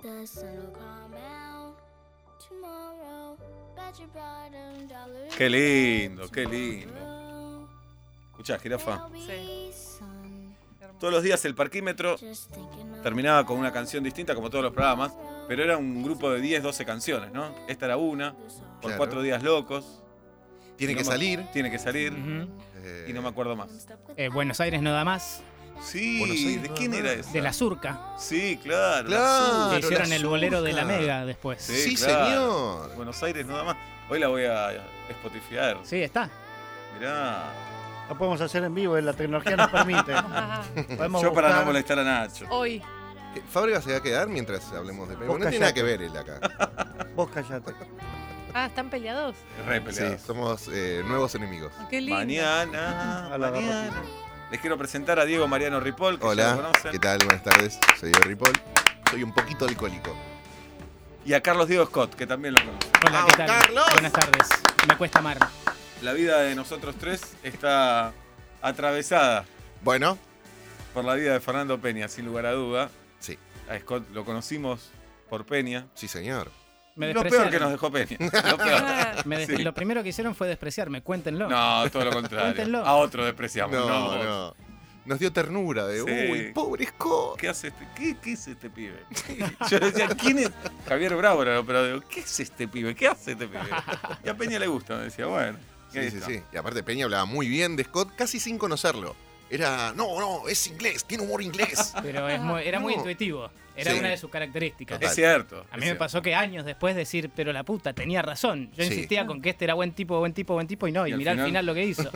Qué lindo, qué lindo. Escuchá, jirafa. Sí. Todos los días el parquímetro terminaba con una canción distinta, como todos los programas, pero era un grupo de 10, 12 canciones, ¿no? Esta era una, por Claro. 4 días locos. Tiene que salir. Tiene que salir, Ujú. y no me acuerdo más. Buenos Aires no da más. Sí, Buenos Aires ¿de no quién da era más. esa? De la Surca. Sí, claro. Claro. Que la hicieron el bolero de la Surca. Mega después. Sí, claro. señor. Buenos Aires nada más. Hoy la voy a Spotifyar. Sí, está. Mirá. Lo podemos hacer en vivo, la tecnología nos permite. Podemos Yo para no buscar- molestar a Nacho. Hoy. Fábrega se va a quedar mientras hablemos de Peña. Vos No tiene nada callate. que ver él acá. Vos callate. ¿Están peleados? Re Sí, peleados. somos nuevos enemigos. Qué lindo. Mañana. A la Mañana. Les quiero presentar a Diego Mariano Ripoll, que ya lo Hola, conocen. ¿qué tal? Buenas tardes. Soy Diego Ripoll. Soy un poquito alcohólico. Y a Carlos Diego Scott, que también lo conocen. Hola, ¿qué tal? Carlos! Buenas tardes. Me cuesta amar. La vida de nosotros tres está atravesada Bueno, por la vida de Fernando Peña, sin lugar a duda. sí, A Scott lo conocimos por Peña. sí, señor. Me Lo peor despreciaron. que nos dejó Peña. Lo peor. Sí. Lo primero que hicieron fue despreciarme, cuéntenlo. No, todo lo contrario. Cuéntenlo. A otro despreciamos. No, vos. no. Nos dio ternura de, Sí. uy, pobre Scott. ¿Qué hace este? ¿Qué es este pibe? Yo decía, ¿quién es? Javier Bravo era el operador. Digo, ¿qué es este pibe? ¿Qué hace este pibe? Y a Peña le gusta, me decía, bueno. y ahí Sí, sí, está. sí. Y aparte Peña hablaba muy bien de Scott, casi sin conocerlo. Era, no, es inglés, tiene humor inglés. Pero era muy No. intuitivo. Era Sí. una de sus características. Total. Es cierto. A mí me pasó que años después decir, pero la puta, tenía razón. Yo Sí. insistía con que este era buen tipo, y no, Y y al mirá al final- final lo que hizo.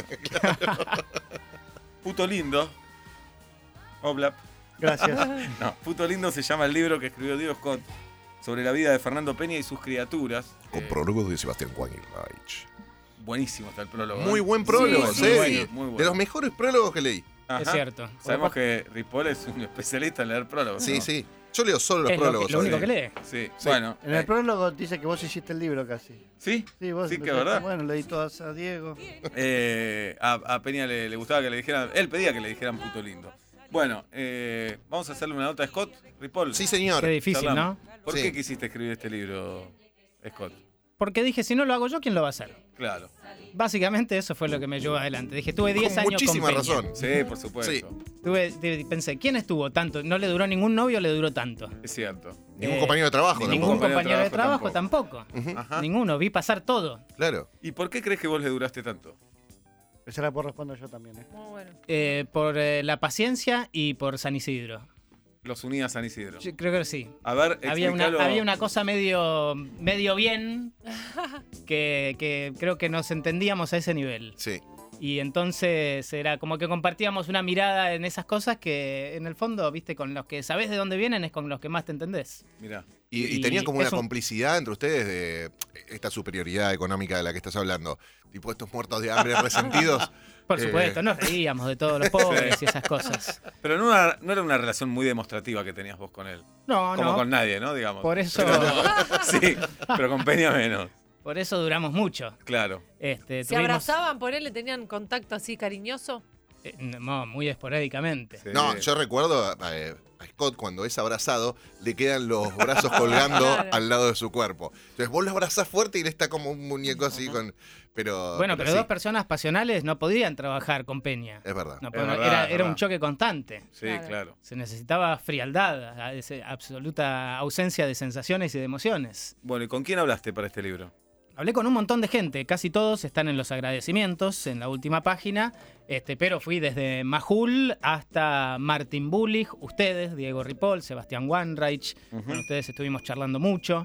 Puto Lindo. Oblap. Gracias. No, Puto Lindo se llama el libro que escribió Diego Scott sobre la vida de Fernando Peña y sus criaturas. Con prólogos de Sebastián Weinreich. Buenísimo está el prólogo. Muy ¿eh? buen prólogo, Sí, sí. sí, bueno, muy bueno. De los mejores prólogos que leí. Ajá. Es cierto. Sabemos que Ripoll es un especialista en leer prólogos. Sí, ¿no? sí. Yo leo solo los Es prólogos. lo único ¿sabes? que lee. Sí, Sí. bueno. En el prólogo dice que vos hiciste el libro casi. ¿Sí? Sí, vos Sí, que empezaste, verdad. Bueno, leí todas a Diego. A Peña le gustaba que le dijeran, él pedía que le dijeran Puto Lindo. Bueno, vamos a hacerle una nota a Scott, Ripoll. Sí, señor. Qué difícil, Charlamos. ¿no? ¿Por Sí. qué quisiste escribir este libro, Scott? Porque dije, si no lo hago yo, ¿quién lo va a hacer? Claro. Básicamente eso fue lo que me llevó adelante. Dije, tuve 10 Con años muchísima con Peña. razón. Sí, por supuesto. Sí. Pensé, ¿quién estuvo tanto? No le duró ningún novio, le duró tanto. Es cierto. Ningún compañero de trabajo. Ningún tampoco. compañero de trabajo tampoco. Ujú, Ajá. Ninguno, vi pasar todo. Claro. ¿Y por qué crees que vos le duraste tanto? Esa la puedo responder yo también. Muy bueno. Por la paciencia y por San Isidro. Los uní a San Isidro. Yo creo que sí. A ver, Había explícalo. una cosa medio bien que creo que nos entendíamos a ese nivel. Sí. Y entonces era como que compartíamos una mirada en esas cosas que en el fondo, viste, con los que sabés de dónde vienen es con los que más te entendés. Mirá. Y Y tenían como una es un- complicidad entre ustedes de esta superioridad económica de la que estás hablando. Tipo estos muertos de hambre resentidos. Por supuesto, nos reíamos de todos los pobres y esas cosas. Pero no era una relación muy demostrativa que tenías vos con él. No, Como no. con nadie, ¿no? Digamos. Por eso, Sí, pero con Peña menos. por eso duramos mucho. Claro. ¿Se Tuvimos- abrazaban por él? ¿Le tenían contacto así cariñoso? No, muy esporádicamente. Sí. No, yo recuerdo a Scott cuando es abrazado, le quedan los brazos colgando Claro. al lado de su cuerpo. Entonces vos lo abrazás fuerte y él está como un muñeco así con. Bueno, pero sí, dos personas pasionales no podían trabajar con Peña. es verdad. No, Es verdad, es era verdad. un choque constante. Sí, Claro. claro. Se necesitaba frialdad, absoluta ausencia de sensaciones y de emociones. Bueno, ¿y con quién hablaste para este libro? Hablé con un montón de gente, casi todos están en los agradecimientos, en la última página, pero fui desde Majul hasta Martin Bullich, ustedes, Diego Ripoll, Sebastián Weinreich, con ustedes estuvimos charlando mucho.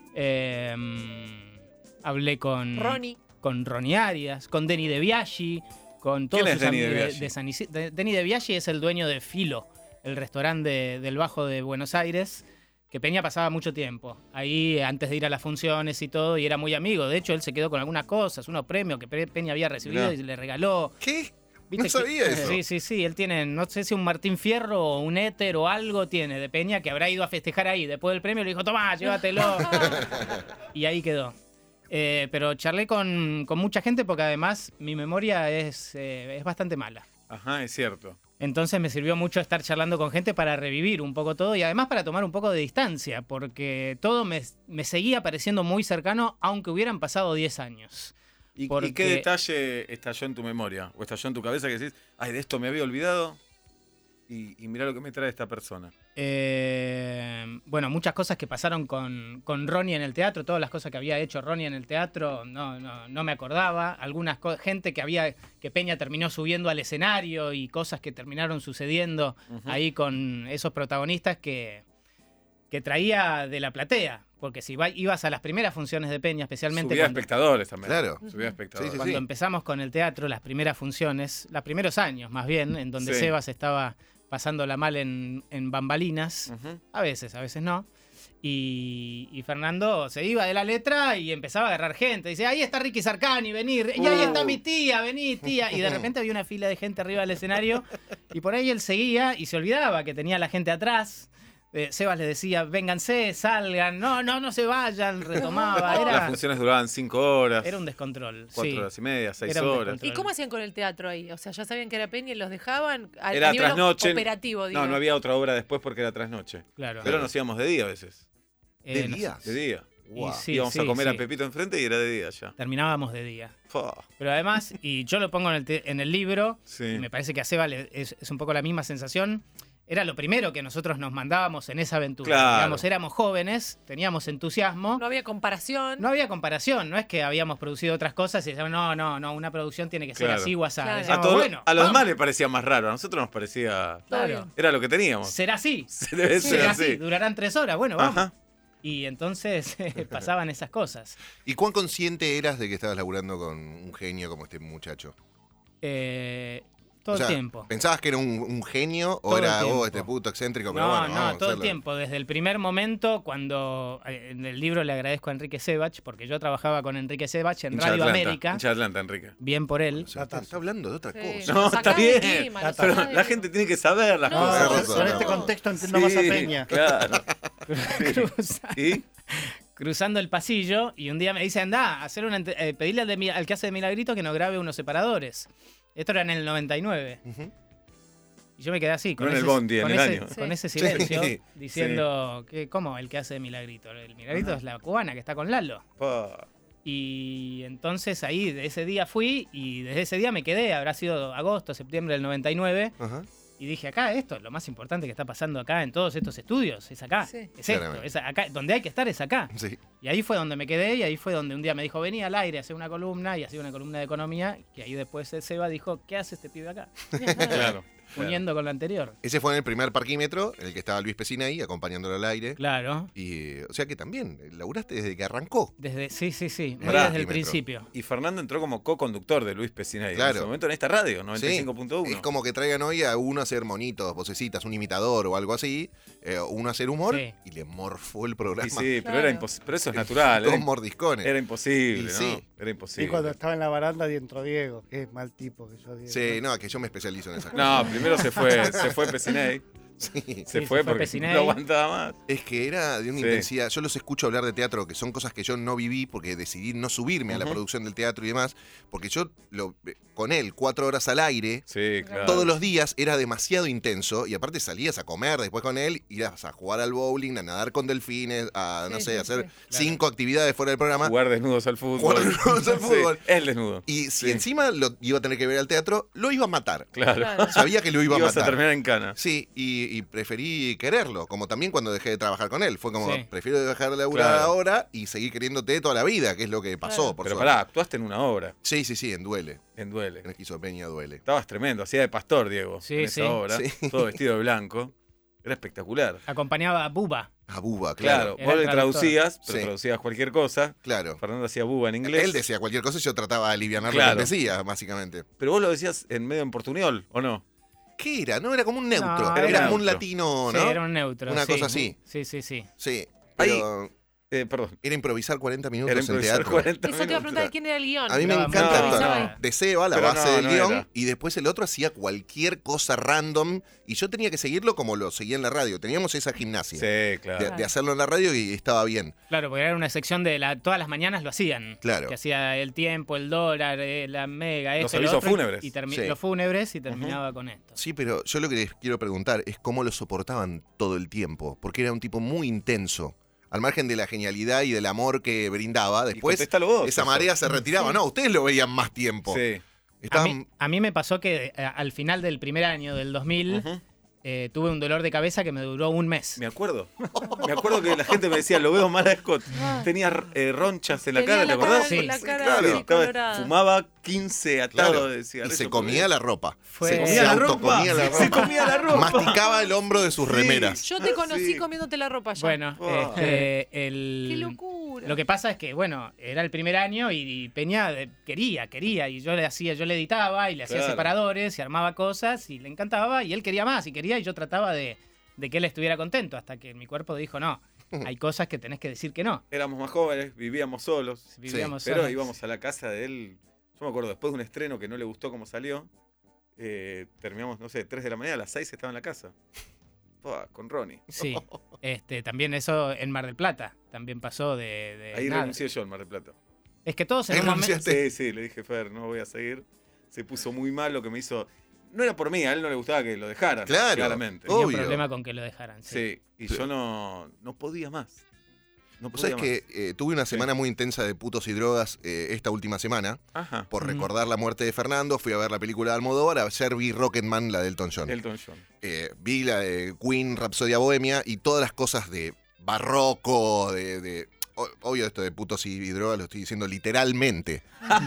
Hablé con Ronnie Arias, con Denny De Biaggi, con todos ¿Quién es sus Denny De amigos Biaggi? de San Isidro. Denny De Biaggi es el dueño de Filo, el restaurante del Bajo de Buenos Aires, que Peña pasaba mucho tiempo ahí antes de ir a las funciones y todo, y era muy amigo. De hecho, él se quedó con algunas cosas, unos premios que Peña había recibido Mirá. y le regaló. ¿Qué? ¿Viste No sabía que- eso. Sí, él tiene, no sé si un Martín Fierro o un éter o algo tiene de Peña que habrá ido a festejar ahí. Después del premio le dijo, tomá, llévatelo. Y ahí quedó. Pero charlé con mucha gente porque además mi memoria es bastante mala. Ajá, es cierto. Entonces me sirvió mucho estar charlando con gente para revivir un poco todo y además para tomar un poco de distancia, porque todo me seguía pareciendo muy cercano, aunque hubieran pasado 10 años. ¿Y Porque- qué detalle estalló en tu memoria? ¿O estalló en tu cabeza que decís, ay, de esto me había olvidado? Y mirá lo que me trae esta persona. Bueno, muchas cosas que pasaron con Ronnie en el teatro, todas las cosas que había hecho Ronnie en el teatro, no me acordaba. Algunas gente que Peña terminó subiendo al escenario y cosas que terminaron sucediendo ahí con esos protagonistas que traía de la platea. Porque si ibas a las primeras funciones de Peña, especialmente Subía cuando, espectadores también. Claro. Subía espectadores. Sí, sí, cuando empezamos con el teatro, las primeras funciones, los primeros años más bien, en donde Sí. Sebas estaba pasándola mal en bambalinas. Ujú. A veces no. Y Fernando se iba de la letra y empezaba a agarrar gente. Dice, ahí está Ricky Sarcani, venir. Y ahí está mi tía, vení, tía. Y de repente había una fila de gente arriba del escenario. Y por ahí él seguía y se olvidaba que tenía la gente atrás. Sebas le decía, vénganse, salgan. No se vayan, retomaba. Las Era, funciones duraban 5 horas, era un descontrol. 4 sí. horas y media, 6 Era un horas. descontrol. ¿Y cómo hacían con el teatro ahí? O sea, ya sabían que era Peña y los dejaban a Era nivel trasnoche. operativo, digo. No había otra obra después porque era trasnoche. Claro. Pero nos íbamos de día a veces. ¿De no- día? De día. Wow. Y sí, Íbamos a sí, comer sí. a Pepito enfrente y era de día ya. Terminábamos de día. Fua. Pero además, y yo lo pongo en el libro, Sí. y me parece que a Seba es un poco la misma sensación. Era lo primero que nosotros nos mandábamos en esa aventura. Claro. Digamos, éramos jóvenes, teníamos entusiasmo. No había comparación. No había comparación, no es que habíamos producido otras cosas y decíamos, no, una producción tiene que ser Claro. así o asá. Claro. Decíamos, A los vamos, demás les parecía más raro, a nosotros nos parecía... claro, Era lo que teníamos. será así. Debe ser Será así. así, durarán 3 horas, bueno, vamos. Ajá. Y entonces pasaban esas cosas. ¿Y cuán consciente eras de que estabas laburando con un genio como este muchacho? Todo O sea, el tiempo. ¿Pensabas que era un genio o Todo el era tiempo. este puto excéntrico? Pero No, bueno, vamos a todo el hacerlo. tiempo. Desde el primer momento, cuando en el libro le agradezco a Enrique Sebach, porque yo trabajaba con Enrique Sebach en Hincha de Radio Atlanta, América. hincha de Atlanta, Enrique. Bien por él. O sea, está hablando de otra Sí. cosa. No, Lo está sacás de bien. clima, lo Pero sacás de- la gente tiene que saber las No, cosas. Tenés razón, Con no. este contexto entiendo más a Peña. Claro. ¿Y? Cruzando el pasillo, y un día me dice, anda, a hacer pedirle al que hace de Milagrito que nos grabe unos separadores. Esto era en el 99. Ujú. Y yo me quedé así, con, No en el ese, Bondi, en con el ese- año. con Sí. ese silencio, Sí. diciendo, ¿cómo? El que hace de Milagrito. El Milagrito es la cubana que está con Lalo. Pa. Y entonces ahí, de ese día fui, y desde ese día me quedé, habrá sido agosto, septiembre del 99, Ajá. y dije, acá esto, lo más importante que está pasando acá en todos estos estudios, es acá, Sí. es esto, Claramente. es acá, donde hay que estar es acá. Sí. Y ahí fue donde me quedé, y ahí fue donde un día me dijo, vení al aire, hacer una columna, y hacía una columna de economía, que ahí después Seba dijo, ¿qué hace este pibe acá? Claro. Uniendo con lo anterior. Ese fue en el primer parquímetro, en el que estaba Luis Pesina ahí, acompañándolo al aire. Claro, Y, o sea que también, laburaste desde que arrancó. sí, muy Pará. desde el principio. Y Fernando entró como co-conductor de Luis Pesinelli. Claro. En ese momento en esta radio, Sí. 95.1. Es como que traigan hoy a uno a hacer monitos, vocecitas, un imitador o algo así, uno a hacer humor, Sí. y le morfó el programa. Y sí, pero, Claro. pero eso es natural. Dos mordiscones. Era imposible, Y ¿no? sí. Era Y imposible. cuando estaba en la baranda y entró Diego, que es mal tipo que yo Diego. Sí, no, que yo me especializo en esas cosas. No, primero se fue Pesinelli. Sí. Se se fue fue porque Pesinelli. no aguantaba más. Es que era de una Sí. intensidad. Yo los escucho hablar de teatro, que son cosas que yo no viví porque decidí no subirme a la Ujú. producción del teatro y demás, porque yo con él 4 horas al aire. Sí, claro. Todos los días era demasiado intenso y aparte salías a comer después con él, ibas a jugar al bowling, a nadar con delfines, a no Sí, sé, sí, hacer sí. 5 actividades fuera del programa. Jugar desnudos al fútbol. Jugar desnudos al Sí, fútbol. el desnudo. Y si Sí. encima lo iba a tener que ver al teatro, lo iba a matar. Claro. Claro. Sabía que lo iba a Ibas a matar. terminar en cana. Sí, y preferí quererlo, como también cuando dejé de trabajar con él. Fue como, Sí. prefiero dejar de laburar Claro. ahora y seguir queriéndote toda la vida, que es lo que pasó, Claro. por Pero suerte. pará, actuaste en una obra, Sí, en Duele. en Duele. En Esquizopeña Duele. Estabas tremendo, hacía de pastor, Diego, Sí, en sí. esa obra. Sí. Todo vestido de blanco. Era espectacular. Acompañaba a Buba. A Buba, Claro, claro. Era vos el le traductor. traducías, pero Sí. traducías cualquier cosa. Claro. Fernando hacía buba en inglés. Él decía cualquier cosa y yo trataba de aliviar lo Claro. que decía, básicamente. Pero vos lo decías en medio en portuñol, ¿o no? ¿Qué era? No, era como un neutro. No, era era como un neutro. latino, Sí, ¿no? era un neutro. Una sí. cosa así. Sí. Sí. Pero Perdón. Era improvisar 40 minutos Era en improvisar teatro. 40 Eso te iba a preguntar minutos. quién era el guión. A mí me No, encanta no, esto. no. De Seba, la Pero base no, del no guión, era. y después el otro hacía cualquier cosa random, y yo tenía que seguirlo como lo seguía en la radio. Teníamos esa gimnasia Sí, claro. de hacerlo en la radio y estaba bien. Claro, porque era una sección de todas las mañanas lo hacían. Claro. Que hacía el tiempo, el dólar, la mega, Los esto, lo avisos otro, fúnebres. Y Sí. los fúnebres y terminaba con esto. Sí, pero yo lo que les quiero preguntar es cómo lo soportaban todo el tiempo, porque era un tipo muy intenso. Al margen de la genialidad y del amor que brindaba, después contestalo vos, esa eso. marea se retiraba. No, ustedes lo veían más tiempo. Sí. Estaban... A mí me pasó que al final del primer año, del 2000, Ujú. tuve un dolor de cabeza que me duró un mes. Me acuerdo. Me acuerdo que la gente me decía, lo veo mal a Scott. Tenía ronchas en la Tenía cara, ¿te acordás? Sí. La Sí, cara claro. así, Estaba- colorada. Fumaba 15 atados Claro, de y cigarrillos. se comía la ropa. Fue- Se comía la ropa. autocomía la Se ropa. comía la ropa. Masticaba el hombro de sus Sí. remeras. Yo te conocí Sí. comiéndote la ropa ya. Bueno, Oh. ¡Qué locura! Lo que pasa es que, bueno, era el primer año y Peña quería, y yo le editaba y le hacía Claro. separadores y armaba cosas y le encantaba y él quería más y quería y yo trataba de que él estuviera contento hasta que mi cuerpo dijo, no, hay cosas que tenés que decir que no. Éramos más jóvenes, vivíamos solos. Vivíamos Pero solos. íbamos a la casa de él. Yo me acuerdo, después de un estreno que no le gustó cómo salió, terminamos, no sé, 3 de la mañana, a las 6 estaba en la casa. Con Ronnie. Sí, también eso en Mar del Plata, también pasó de Ahí nada. renuncié yo en Mar del Plata. Es que todos en Ahí un momento... renunciaste. Sí, le dije, Fer, no voy a seguir. Se puso muy mal, lo que me hizo... No era por mí, a él no le gustaba que lo dejaran. Claro. Claramente. Tenía un Obvio. problema con que lo dejaran. Sí. Sí, y yo no podía más. No Vos podía sabés que tuve una semana muy intensa de putos y drogas esta última semana. más. Ajá. Por Mm. recordar la muerte de Fernando, fui a ver la película de Almodóvar. Ayer vi Rocketman, la de Elton John. Elton John. Vi la de Queen, Rapsodia Bohemia y todas las cosas de barroco, obvio esto de putos y drogas lo estoy diciendo literalmente.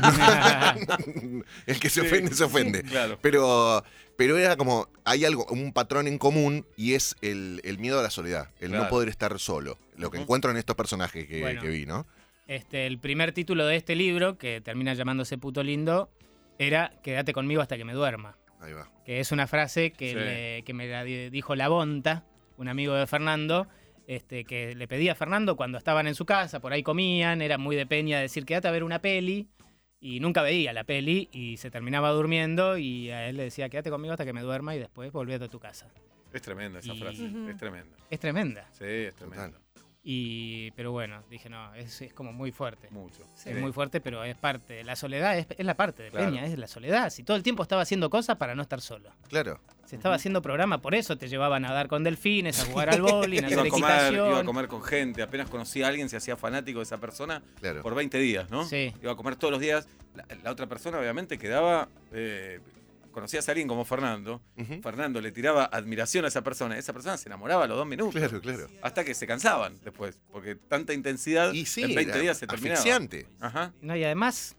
El que se Sí, ofende, se ofende. Claro. Pero era como, hay algo, un patrón en común y es el miedo a la soledad, el no Claro. poder estar solo. Lo que Ujú. encuentro en estos personajes Bueno. que vi, ¿no? El primer título de este libro, que termina llamándose Puto Lindo, era Quédate conmigo hasta que me duerma. Ahí va. Que es una frase que, Sí. que me la dijo La Bonta, un amigo de Fernando, que le pedía a Fernando cuando estaban en su casa, por ahí comían, era muy de Peña decir quédate a ver una peli, y nunca veía la peli y se terminaba durmiendo y a él le decía quédate conmigo hasta que me duerma y después volvete a tu casa. Es tremenda esa Y- frase. Ujú. Es tremenda. Es tremenda. Sí, es tremenda. Total. Pero bueno, dije no, es como muy fuerte. Mucho. Es muy fuerte, pero es parte. La soledad es la parte de Claro. Peña, es la soledad. Si todo el tiempo estaba haciendo cosas para no estar solo. Claro. Se estaba haciendo programa, por eso te llevaban a nadar con delfines, a jugar al bowling, a Iba hacer a, comer, equitación. iba a comer con gente, apenas conocía a alguien, se hacía fanático de esa persona Claro. por 20 días, ¿no? Sí. Iba a comer todos los días. La otra persona, obviamente, quedaba. Conocías a alguien como Fernando. Ujú. Fernando le tiraba admiración a esa persona se enamoraba a los 2 minutos. Claro, claro. Hasta que se cansaban después, porque tanta intensidad Y sí, en 20 era días se terminaba. asfixiante. Ajá. No, y además,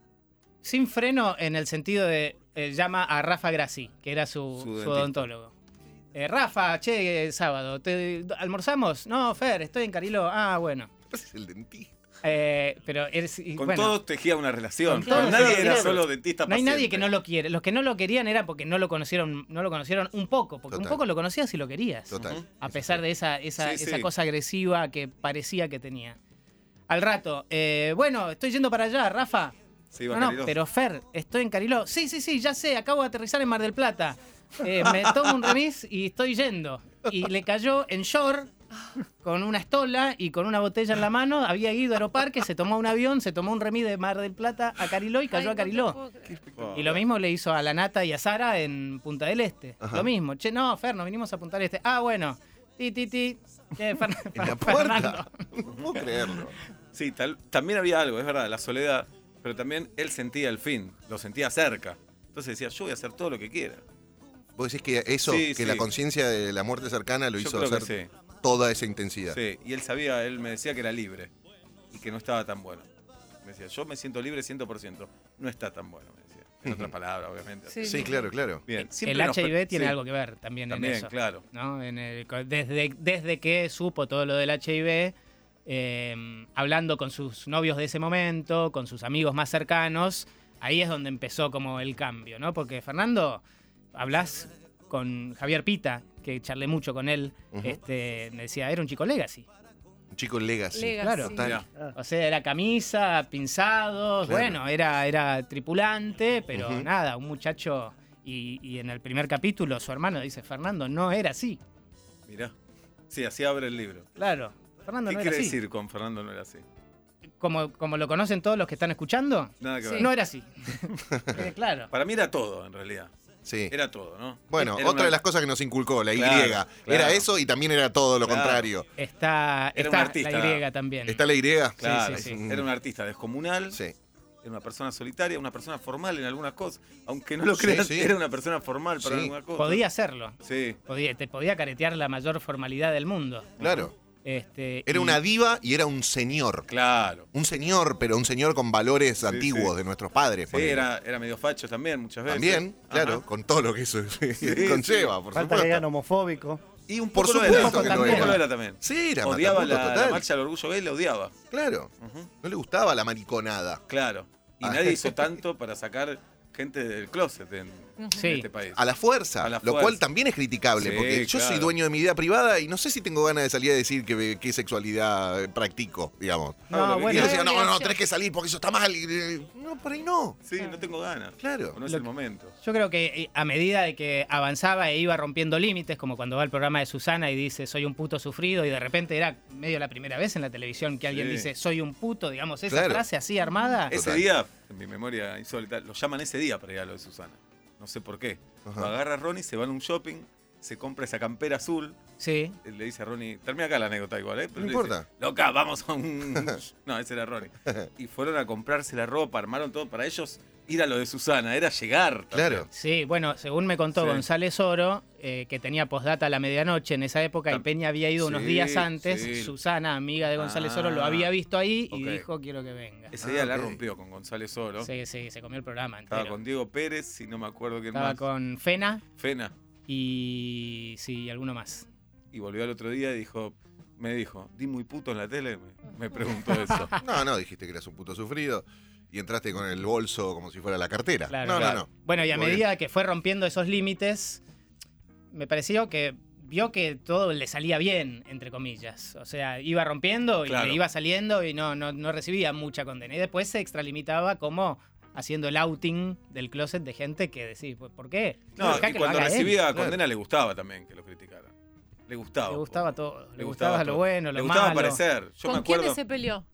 sin freno en el sentido de llama a Rafa Grassi, que era su dentista. odontólogo. Rafa, che, sábado, ¿almorzamos? No, Fer, estoy en Cariló. Ah, bueno. Es el dentista. Pero Con bueno, todos tejía una relación. Con todos, Nadie sí, era claro. solo dentista no hay nadie paciente. que no lo quiere. Los que no lo querían era porque no lo conocieron un poco. Porque un Total. poco lo conocías y lo querías. Total. Ujú. A pesar de esa Sí. cosa agresiva que parecía que tenía. Al rato, bueno, estoy yendo para allá, Rafa. Se iba a No, Cariló. pero Fer, estoy en Cariló. Sí, ya sé, acabo de aterrizar en Mar del Plata. Me tomo un remis y estoy yendo. Y le cayó en short, con una estola y con una botella en la mano. Había ido a Aeroparque, se tomó un avión, se tomó un remis de Mar del Plata a Cariló y cayó a Cariló. Oh. Y lo mismo le hizo a la Nata y a Sara en Punta del Este. Ajá. Lo mismo. Che, no, Fer, nos vinimos a Punta del Este. Ah, bueno. Che, En la Fernando. puerta. No puedo creerlo. Sí, también había algo, es verdad, la soledad, pero también él sentía el fin, lo sentía cerca. Entonces decía, yo voy a hacer todo lo que quiera. Vos decís que eso, Sí, que sí. la conciencia de la muerte cercana lo Yo hizo creo hacer que sí. toda esa intensidad. Sí, y él sabía, él me decía que era libre y que no estaba tan bueno. Me decía, yo me siento libre 100%, no está tan bueno, me decía. En otras palabras, obviamente. Sí. Sí, claro, claro. Bien, El siempre nos- HIV tiene sí, algo que ver también También, en eso. claro. ¿No? Desde que supo todo lo del HIV, hablando con sus novios de ese momento, con sus amigos más cercanos, ahí es donde empezó como el cambio, ¿no? Porque Fernando, hablas con Javier Pita, que charlé mucho con él, Ujú. me decía, era un chico legacy. Chico Legacy. Legacy. Claro. Total. Mirá. O sea, era camisa, pinzados, Claro. bueno, era tripulante, pero Ujú. nada, un muchacho. Y en el primer capítulo su hermano dice, Fernando, no era así. Mirá. Sí, así abre el libro. Claro, Fernando ¿Qué no era quiere así. decir con Fernando no era así? Como lo conocen todos los que están escuchando, Nada que Sí. ver. no era así. Claro. Para mí era todo, en realidad. Sí. Era todo, ¿no? Bueno, Era otra una- de las cosas que nos inculcó, la Y. Claro, Era claro. eso y también era todo lo Claro. contrario. Está Era un artista. la Y también. ¿Está la Y? Claro, sí, sí. era un artista descomunal, Sí. era una persona solitaria, una persona formal en algunas cosas. Aunque no lo Sí, creas, sí. era una persona formal para Sí. algunas cosas. Podía hacerlo. Sí. Te podía caretear la mayor formalidad del mundo. Claro. Y- Era una diva y era un señor. Claro. Un señor, pero un señor con valores antiguos sí. de nuestros padres. Sí, ponele. era medio facho también muchas veces. También, claro, Ajá. con todo lo que eso conlleva, por Falta que supuesto. hagan homofóbico. Y un Por poco lo supuesto era. que lo Un era. poco lo era también. Sí, era Odiaba matapunto la total. marcha del orgullo gay, la odiaba. Claro, Ujú. no le gustaba la mariconada. Claro. Y Ah. nadie hizo tanto para sacar gente del closet en Sí. este país. A la fuerza, A la lo fuerza. cual también es criticable, Sí, porque yo soy claro. dueño de mi vida privada y no sé si tengo ganas de salir a decir qué sexualidad practico, digamos. No, No, lo que Y bueno, él decía, no, obligación. tenés que salir porque eso está mal. No, por ahí no. Sí, no tengo ganas. Claro. O no es Lo el que- momento. yo creo que a medida de que avanzaba e iba rompiendo límites, como cuando va al programa de Susana y dice soy un puto sufrido, y de repente era medio la primera vez en la televisión que alguien Sí. dice soy un puto, digamos, esa Claro. frase así armada. Ese Total. día, en mi memoria insólita, lo llaman ese día para ir a lo de Susana. No sé por qué. Ajá. Lo agarra Ronnie, se va a un shopping, se compra esa campera azul. Sí. Él le dice a Ronnie, termina acá la anécdota igual, ¿eh? Pero No le importa. dice, loca, vamos a un... No, ese era Ronnie. Y fueron a comprarse la ropa, armaron todo para ellos. Ir a lo de Susana, era llegar. también. Claro. Sí, bueno, según me contó Sí. González Oro, que tenía postdata a la medianoche en esa época y Tam- Peña había ido unos Sí, días antes, sí. Susana, amiga de González Oro, lo había visto ahí y ok. dijo quiero que venga. Ese día la ok. rompió con González Oro. Sí, sí, se comió el programa Estaba entero. con Diego Pérez y no me acuerdo quién Estaba más. con Fena Fena. y sí, alguno más. Y volvió al otro día y me dijo, ¿di muy puto en la tele? Me preguntó eso. No, dijiste que eras un puto sufrido y entraste con el bolso como si fuera la cartera. Claro, no, claro. no. Bueno, y a Muy medida que fue rompiendo esos límites, me pareció que vio que todo le salía bien, entre comillas. O sea, iba rompiendo y Claro. le iba saliendo y no recibía mucha condena. Y después se extralimitaba como haciendo el outing del closet de gente que decís, "Pues, ¿por qué? No, Dejá y que lo cuando haga él". recibía Claro. condena le gustaba también que lo criticaran. Le gustaba. Le gustaba todo. Le Le gustaba gustaba lo todo. bueno, Le lo gustaba malo. aparecer. Yo me ¿Con acuerdo. quiénes se peleó?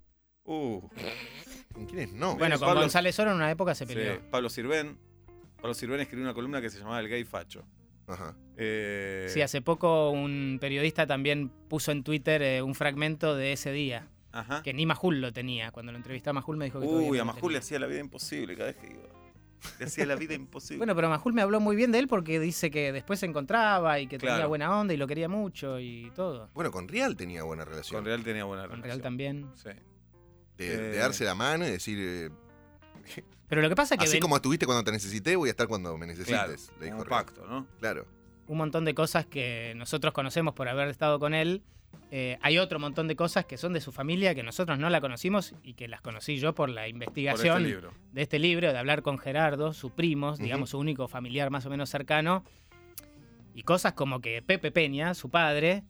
¿Con quiénes no? Bueno, con Pablo- González Oro en una época se Sí, peleó. Pablo Sirven. Pablo Sirven escribió una columna que se llamaba El Gay Facho. Ajá. Sí, hace poco un periodista también puso en Twitter un fragmento de ese día. Ajá. Que ni Majul lo tenía. Cuando lo entrevisté a Majul me dijo que todavía Uy, no a lo Majul le tenía. hacía la vida imposible cada vez que iba. Le hacía la vida imposible. Bueno, pero Majul me habló muy bien de él porque dice que después se encontraba y que tenía Claro. buena onda y lo quería mucho y todo. Bueno, con Real tenía buena relación. Con Real tenía buena Con relación. Real también. Sí. De darse la mano y decir, Pero lo que pasa es que así ven como estuviste cuando te necesité, voy a estar cuando me necesites. Claro, le dijo un Real. pacto, ¿no? Claro. un montón de cosas que nosotros conocemos por haber estado con él. Hay otro montón de cosas que son de su familia que nosotros no la conocimos y que las conocí yo por la Por investigación este libro. de este libro, de hablar con Gerardo, su primo, Ujú. digamos su único familiar más o menos cercano. Y cosas como que Pepe Peña, su padre,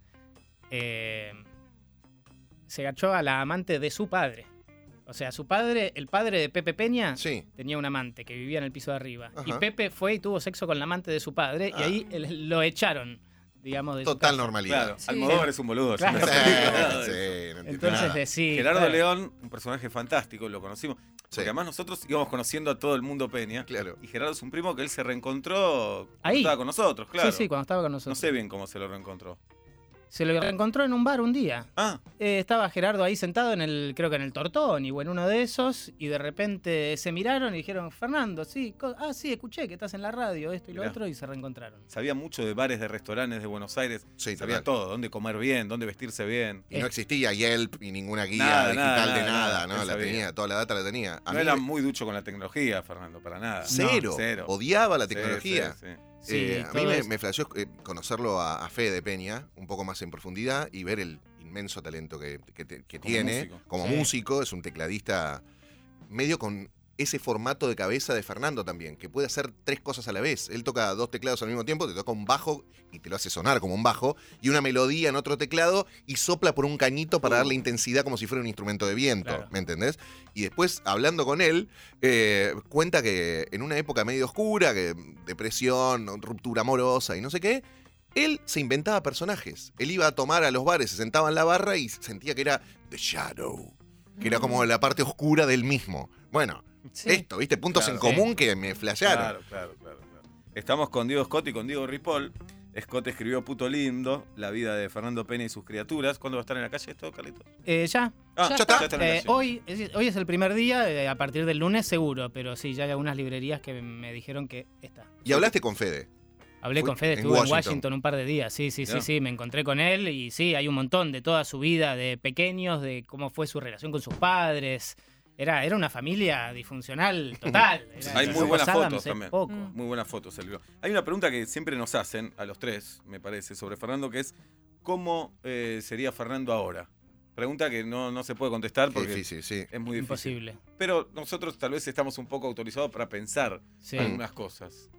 se gachó a la amante de su padre. O sea, su padre, el padre de Pepe Peña, Sí. tenía un amante que vivía en el piso de arriba. Ajá. Y Pepe fue y tuvo sexo con la amante de su padre Ah. y ahí lo echaron, digamos, de su Total casa. normalidad. Claro, Sí. Almodóvar es un boludo. es Claro. una Sí, película. sí, no entiendo Entonces nada. decís, Gerardo claro, León, un personaje fantástico, lo conocimos. Porque Sí. además nosotros íbamos conociendo a todo el mundo Peña. Claro. Y Gerardo es un primo que él se reencontró cuando Ahí. estaba con nosotros, claro. Sí, sí, cuando estaba con No nosotros. sé bien cómo se lo reencontró. Se lo reencontró en un bar un día. Ah, Estaba Gerardo ahí sentado creo que en el Tortoni o en uno de esos, y de repente se miraron y dijeron, Fernando, sí, sí, escuché que estás en la radio, esto y lo Mirá. otro, y se reencontraron. sabía mucho de bares, de restaurantes de Buenos Aires. Sí, Sabía total. todo, dónde comer bien, dónde vestirse bien. Y no existía Yelp ni ninguna guía Nada, digital nada, de nada, nada, nada. ¿no? Él La sabía. tenía, toda la data la tenía. A No mí era muy ducho con la tecnología, Fernando, para nada. cero, Cero. odiaba la Sí, tecnología. sí, sí. Sí, A mí todo me, es- me flasheó conocerlo a Fede Peña un poco más en profundidad y ver el inmenso talento que Como tiene músico. como Sí. músico. Es un tecladista medio con ese formato de cabeza de Fernando también, que puede hacer 3 cosas a la vez. Él toca 2 teclados al mismo tiempo, te toca un bajo y te lo hace sonar como un bajo, y una melodía en otro teclado y sopla por un cañito para darle intensidad como si fuera un instrumento de viento, Claro. ¿me entendés? Y después, hablando con él, cuenta que en una época medio oscura, que depresión, ruptura amorosa y no sé qué, él se inventaba personajes. Él iba a tomar a los bares, se sentaba en la barra y sentía que era The Shadow, que era como la parte oscura del mismo. Bueno, Sí. esto, ¿viste? Puntos Claro. en común que me flashearon. Claro. Estamos con Diego Scott y con Diego Ripoll. Scott escribió Puto Lindo, la vida de Fernando Peña y sus criaturas. ¿Cuándo va a estar en la calle esto, Carlitos? Ya. Ah, Ya ya está. está en la calle. Hoy es el primer día, a partir del lunes seguro, pero sí, ya hay algunas librerías que me dijeron que está. Y hablaste con Fede. Hablé Fue con Fede, en estuve en Washington. Washington un par de días, sí, Ya. me encontré con él y sí, hay un montón de toda su vida, de pequeños, de cómo fue su relación con sus padres. Era una familia disfuncional total. Hay muy buenas Los Addams fotos es también. poco. Muy buenas fotos el libro. Hay una pregunta que siempre nos hacen a los 3, me parece, sobre Fernando, que es ¿cómo sería Fernando ahora? Pregunta que no se puede contestar Qué porque difícil, sí. es muy difícil. Imposible. Pero nosotros tal vez estamos un poco autorizados para pensar Sí. algunas cosas.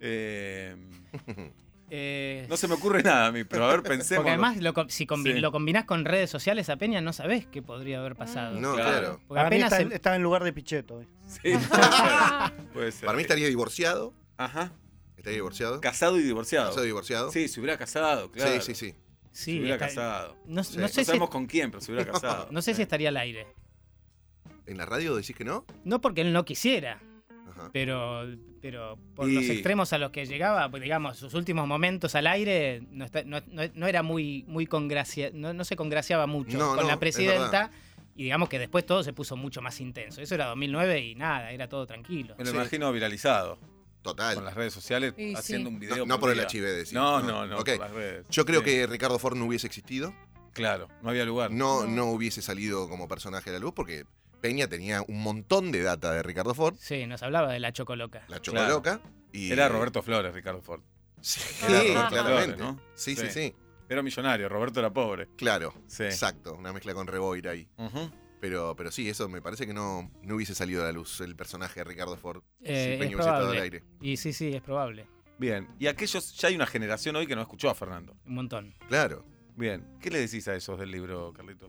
Eh, No se me ocurre nada a mí, pero a ver, pensemos. Porque además, si Sí. lo combinás con redes sociales a Peña, no sabés qué podría haber pasado. No, Claro. claro. Porque Para mí apenas estaba en lugar de Pichetto. Sí, puede ser. Puede ser. Para mí estaría divorciado. Ajá. Estaría divorciado. Casado y divorciado. Casado y divorciado. Sí, se hubiera casado, claro. Sí. Se sí, hubiera está- casado. No, Sí. no No sé si, sabemos con quién, pero se hubiera casado. no sé si estaría al aire. ¿En la radio decís que no? No porque él no quisiera, Ajá. pero por Y- los extremos a los que llegaba, pues digamos, sus últimos momentos al aire no era muy congracia, no se congraciaba mucho No, con no, la es presidenta. Y digamos que después todo se puso mucho más intenso. Eso era 2009 y nada, era todo tranquilo. Me lo Sí. imagino viralizado. Total. Con las redes sociales, Y sí. haciendo un video. No por el día. HIV, decís. No, Ok. por las redes. Yo creo Sí. que Ricardo Ford no hubiese existido. Claro, no había lugar. No hubiese salido como personaje a la luz porque Peña tenía un montón de data de Ricardo Ford, Sí, nos hablaba de la chocoloca. la Chocoloca. Y Era Roberto Flores, Ricardo Ford. Sí, Era sí, Roberto claramente. Flores, ¿no? Sí. Sí. Era millonario, Roberto era pobre. Claro, Sí. exacto. Una mezcla con Reboira ahí. Ujú. Pero sí, eso me parece que no hubiese salido a la luz el personaje de Ricardo Ford si Es Peña hubiese estado al probable. aire. Y sí, es probable. Bien. Y aquellos, ya hay una generación hoy que no escuchó a Fernando. Un montón. Claro. Bien. ¿Qué le decís a esos del libro, Carlitos?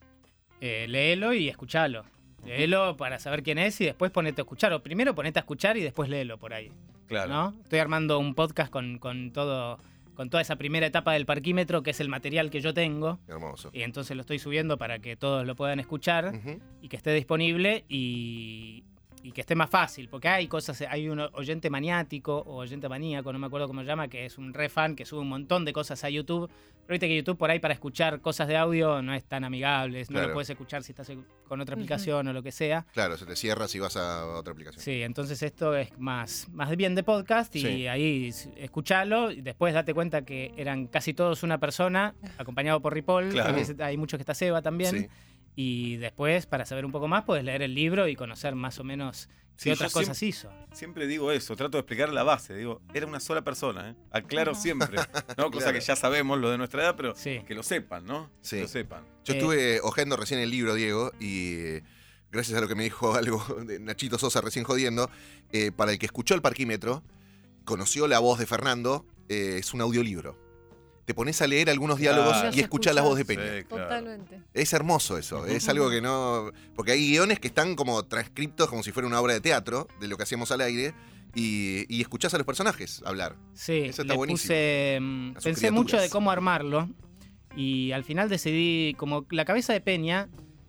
Léelo y escuchalo. Léelo para saber quién es y después ponete a escuchar. O primero ponete a escuchar y después léelo por ahí. Claro. ¿No? Estoy armando un podcast con toda esa primera etapa del parquímetro, que es el material que yo tengo. Hermoso. Y entonces lo estoy subiendo para que todos lo puedan escuchar Ujú. y que esté disponible y que esté más fácil. Porque hay un oyente maniático o oyente maníaco, no me acuerdo cómo se llama, que es un re fan que sube un montón de cosas a YouTube. Pero viste que YouTube por ahí para escuchar cosas de audio no es tan amigable. No Claro. lo puedes escuchar si estás con otra aplicación o lo que sea. Claro, se te cierra si vas a otra aplicación. Sí, entonces esto es más bien de podcast y Sí. ahí escuchalo y después date cuenta que eran casi todos una persona, acompañado por Ripoll, Claro. a veces hay muchos que está Seba también, Sí. y después para saber un poco más puedes leer el libro y conocer más o menos Sí, qué otras yo cosas hizo. Siempre digo eso, trato de explicar la base. Digo, era una sola persona, ¿eh? Aclaro siempre. ¿No? Cosa Claro. que ya sabemos lo de nuestra edad, pero Sí. que lo sepan, ¿no? Sí. Que lo sepan. Yo estuve hojeando recién el libro, Diego, y gracias a lo que me dijo algo de Nachito Sosa recién jodiendo, para el que escuchó el parquímetro, conoció la voz de Fernando, es un audiolibro. Te pones a leer algunos diálogos Claro. y escuchás la voz de Peña. Sí, claro. Totalmente. Es hermoso eso, es algo que no... Porque hay guiones que están como transcriptos como si fuera una obra de teatro, de lo que hacíamos al aire, y escuchás a los personajes hablar. Sí, Eso está le buenísimo. puse, A sus pensé mucho criaturas. de cómo armarlo y al final decidí, como la cabeza de Peña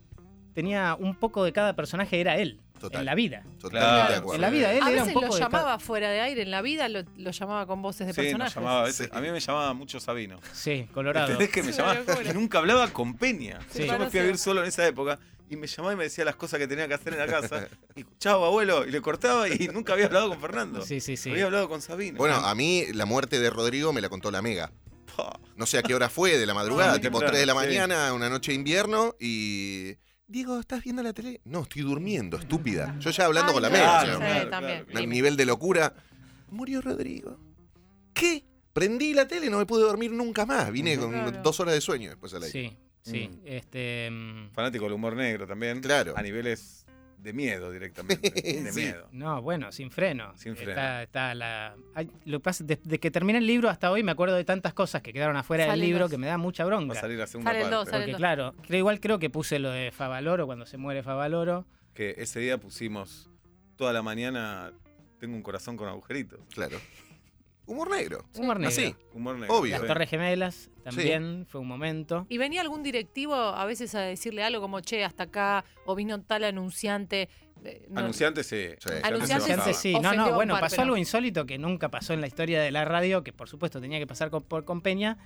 tenía un poco de cada personaje, era él, Total. en la vida. Totalmente Claro. de acuerdo. En la vida él A era un veces poco lo de cada- llamaba fuera de aire, en la vida lo llamaba con voces de Sí, nos personajes. llamaba a veces. Sí. A mí me llamaba mucho Sabino. Sí, Colorado. ¿Entendés que me Sí, llamaba? una locura. Y nunca hablaba con Peña. Sí. Yo me fui a vivir solo en esa época y me llamaba y me decía las cosas que tenía que hacer en la casa. Y chao, abuelo. Y le cortaba y nunca había hablado con Fernando. Sí. Había hablado con Sabino. Bueno, a mí la muerte de Rodrigo me la contó la Mega. Pa. No sé a qué hora fue, de la madrugada, Muy tipo temprano, 3 de la sí. mañana, una noche de invierno, y... Diego, ¿estás viendo la tele? No, estoy durmiendo, estúpida. Yo ya hablando Ay, con la claro, Mega. sí, o sea, también. un nivel de locura. Murió Rodrigo. ¿Qué? Prendí la tele y no me pude dormir nunca más. Vine con Claro. 2 horas de sueño después al aire. Sí. Fanático del humor negro también. Claro. A niveles de miedo directamente. De Sí. miedo. No, bueno, sin freno. Sin freno. Lo que pasa, desde que terminé el libro hasta hoy me acuerdo de tantas cosas que quedaron afuera del Salen libro dos. que me da mucha Va bronca. a salir la segunda Sale el parte. 2, sale Porque el 2. claro, igual creo que puse lo de Favaloro cuando se muere Favaloro. Que ese día pusimos toda la mañana Tengo un corazón con agujeritos. Claro. Humor negro. Humor negro. Así. Humor negro. Obvio. Las Sí. Torres Gemelas también fue un momento. ¿Y venía algún directivo a veces a decirle algo como, che, hasta acá, o vino tal anunciante? No- Anunciantes sí. Sí. Anunciantes se Antes enojaban. sí, Ofendió a un bueno, par, pasó pero- algo insólito que nunca pasó en la historia de la radio, que por supuesto tenía que pasar con Peña,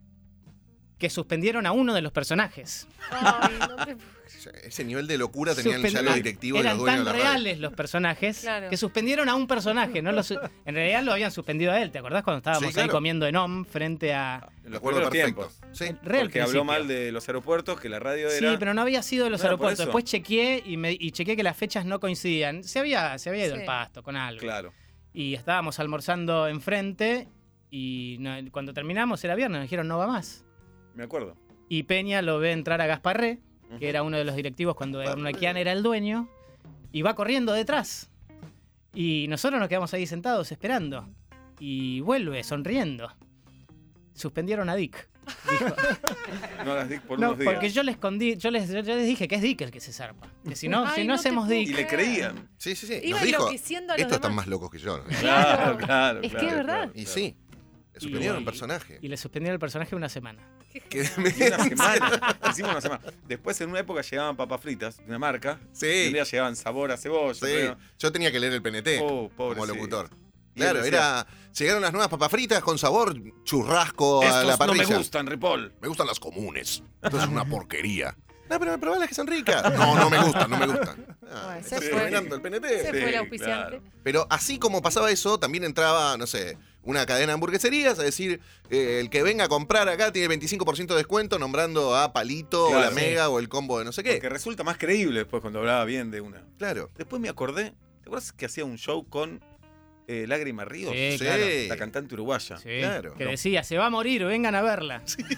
que suspendieron a uno de los personajes. Ay, no te- O sea, ese nivel de locura tenían ya Suspendieron- los directivos y los Eran dueños de tan la radio. reales los personajes Claro. que suspendieron a un personaje. En realidad lo habían suspendido a él. ¿Te acordás cuando estábamos Sí, claro. ahí comiendo en OM frente a... En Me los acuerdo primeros perfecto. tiempos. Sí. Real Porque habló principio. mal de los aeropuertos, que la radio Sí, era... pero no había sido de los ¿No era por aeropuertos. eso? Después chequeé y chequeé que las fechas no coincidían. Se había ido Sí. el pasto con algo. Claro. Y estábamos almorzando enfrente y cuando terminamos era viernes, nos dijeron no va más. Me acuerdo. Y Peña lo ve entrar a Gasparré, Ujú. que era uno de los directivos cuando Gasparré. Urnequian era el dueño, y va corriendo detrás. Y nosotros nos quedamos ahí sentados esperando. Y vuelve sonriendo. Suspendieron a Dick. Dijo. No las di por No, unos días. porque yo le escondí, yo les dije que es Dick el que se zarpa. Que si no, Ay, si no no te hacemos puedo Y Dick. le creían. Sí, sí, sí. Iba Nos dijo, enloqueciendo a los estos están demás. más locos que yo. ¿no? Claro, claro. Es que claro, es verdad. Y sí. Le suspendieron un personaje. Y le suspendieron el personaje una semana. Que Y una semana. Hicimos una semana. Después, en una época, llegaban papas fritas de una marca. Y un Sí, día llegaban sabor a cebolla. sí. pero- Yo tenía que leer el PNT Oh, pobre, como sí. locutor. Y él Claro, decía, llegaron las nuevas papas fritas con sabor churrasco a la Estos no parrilla. me gustan, Ripoll. Me gustan las comunes. Esto es una porquería. No, pero probá las que son ricas. No, no me gustan, no me gustan. Ah, Bueno, estás se fue. arruinando el PNT. Se Sí, fue el auspiciante. claro. Pero así como pasaba eso, también entraba, no sé, una cadena de hamburgueserías a decir, el que venga a comprar acá tiene 25% de descuento nombrando a Palito, Claro, o la sí. Mega o el combo de no sé qué. Que resulta más creíble después cuando hablaba bien de una. Claro. Después me acordé, ¿te acuerdas que hacía un show con Lágrima Ríos? Sí, Sí. claro. La cantante uruguaya. Sí, Claro. que decía, se va a morir, vengan a verla.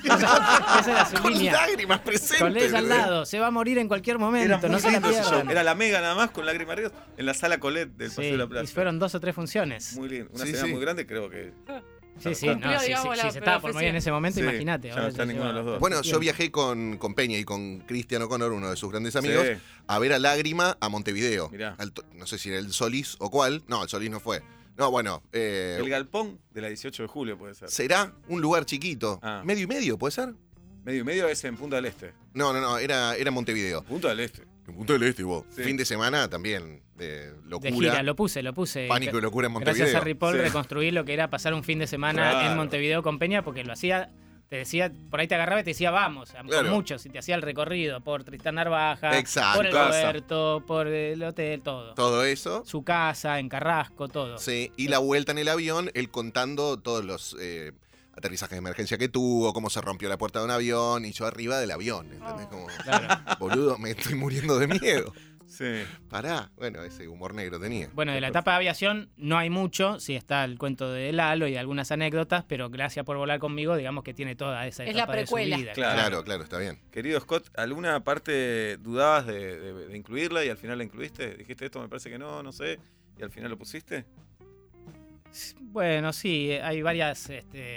Esa era su Con línea. lágrimas presentes. Con ella al ¿eh? lado, se va a morir en cualquier Era momento, muy no se la lindo ese show. pierdan. Era la Mega nada más con Lágrima Ríos en la sala Colette del Sí, Paseo de la y Plaza. fueron 2 o 3 funciones. Muy lindo. Una Sí, escena sí. muy grande, creo que. Sí, sí, Cumplió, no, sí, digamos, sí, la se estaba por morir en profecía. ese momento, Sí, imagínate. ya ahora no está se ninguno de lleva los dos. Bueno, yo tiempo. viajé con Peña y con Cristian O'Connor, uno de sus grandes amigos, Sí. a ver a Lágrima a Montevideo. Mirá. No sé si era el Solís o cuál. No, el Solís no fue. No, bueno, El Galpón de la 18 de julio puede ser. será un lugar chiquito. Ah. Medio y medio, ¿puede ser? Medio y medio es en Punta del Este. No, era Montevideo. Punta del Este. En Punta del Este, vos. Sí. Fin de semana también, de locura. De gira, lo puse. Pánico y locura en Montevideo. Gracias a Ripoll Sí. reconstruí lo que era pasar un fin de semana Claro. en Montevideo con Peña, porque lo hacía, te decía, por ahí te agarraba y te decía, vamos, Claro. con muchos, y te hacía el recorrido por Tristán Narvaja, Exacto. por el Casa. Roberto, por el hotel, todo. Todo eso. Su casa, en Carrasco, todo. Sí, y la vuelta en el avión, él contando todos los aterrizajes de emergencia que tuvo, cómo se rompió la puerta de un avión y yo arriba del avión, ¿entendés? Como, Claro. boludo, me estoy muriendo de miedo. Sí. Pará, bueno, ese humor negro tenía. Bueno, de la etapa de aviación no hay mucho, sí está el cuento de Lalo y algunas anécdotas, pero gracias por volar conmigo, digamos que tiene toda esa Es etapa la de su precuela. vida. Claro. Claro, está bien. Querido Scott, ¿alguna parte dudabas de incluirla y al final la incluiste? Dijiste esto, me parece que no sé, y al final lo pusiste. Bueno, sí, hay varios,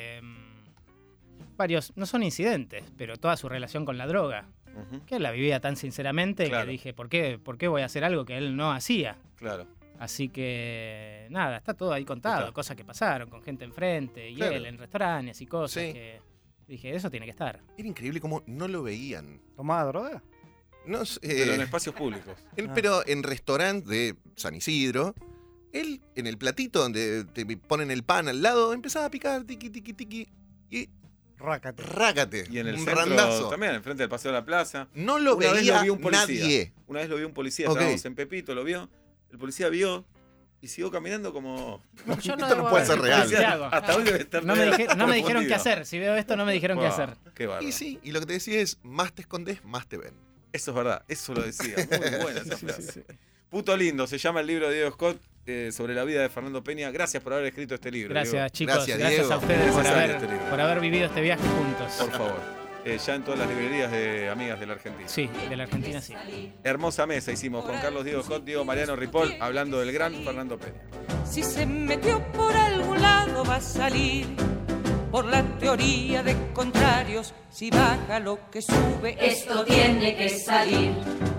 no son incidentes, pero toda su relación con la droga, Ujú, que él la vivía tan sinceramente Claro. que dije, ¿por qué voy a hacer algo que él no hacía? Claro. Así que, nada, está todo ahí contado, Está. cosas que pasaron con gente enfrente y Claro. él en restaurantes y cosas Sí. que dije, eso tiene que estar. Era increíble cómo no lo veían. ¿Tomaba droga? No sé, Pero en espacios públicos. él, pero en restaurante de San Isidro, él en el platito donde te ponen el pan al lado, empezaba a picar, tiqui, tiqui, tiqui, y Rácate. rácate. Y en el un centro randazo. también, enfrente del Paseo de la Plaza. No lo Una vez veía lo vio un policía. nadie. Una vez lo vio un policía, Ok. estábamos en Pepito, lo vio. El policía vio y siguió caminando como. Yo Esto no debo puede haber- ser real. ¿Qué hago? Hasta hoy debe estar. No me dijeron qué confundido. hacer, si veo esto no me dijeron qué Wow, hacer. Qué bárbaro. Y sí, y lo que te decía es, más te escondes, más te ven. Eso es verdad, eso lo decía. Muy buena esa frase. Puto lindo, se llama el libro de Diego Scott sobre la vida de Fernando Peña. Gracias por haber escrito este libro. Gracias, Diego. chicos, Gracias, gracias Diego. a ustedes Necesario este libro. por haber vivido este viaje juntos. Por favor. ya en todas las librerías de amigas de la Argentina. Sí, de la Argentina sí. Hermosa mesa hicimos con Carlos Diego Scott, Diego Mariano Ripoll, hablando del gran Fernando Peña. Si se metió por algún lado va a salir, por la teoría de contrarios, si baja lo que sube, esto tiene que salir,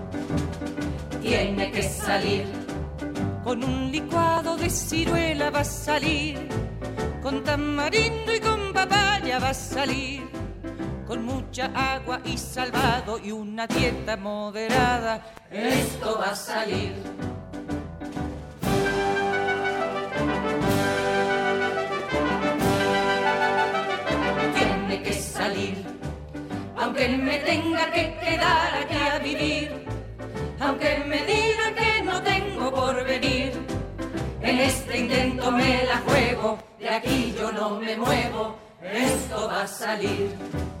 tiene que salir. Con un licuado de ciruela va a salir, con tamarindo y con papaya va a salir, con mucha agua y salvado y una dieta moderada, esto va a salir. Tiene que salir, aunque me tenga que quedar aquí a vivir, aunque me digan que no tengo por venir, en este intento me la juego, de aquí yo no me muevo, esto va a salir.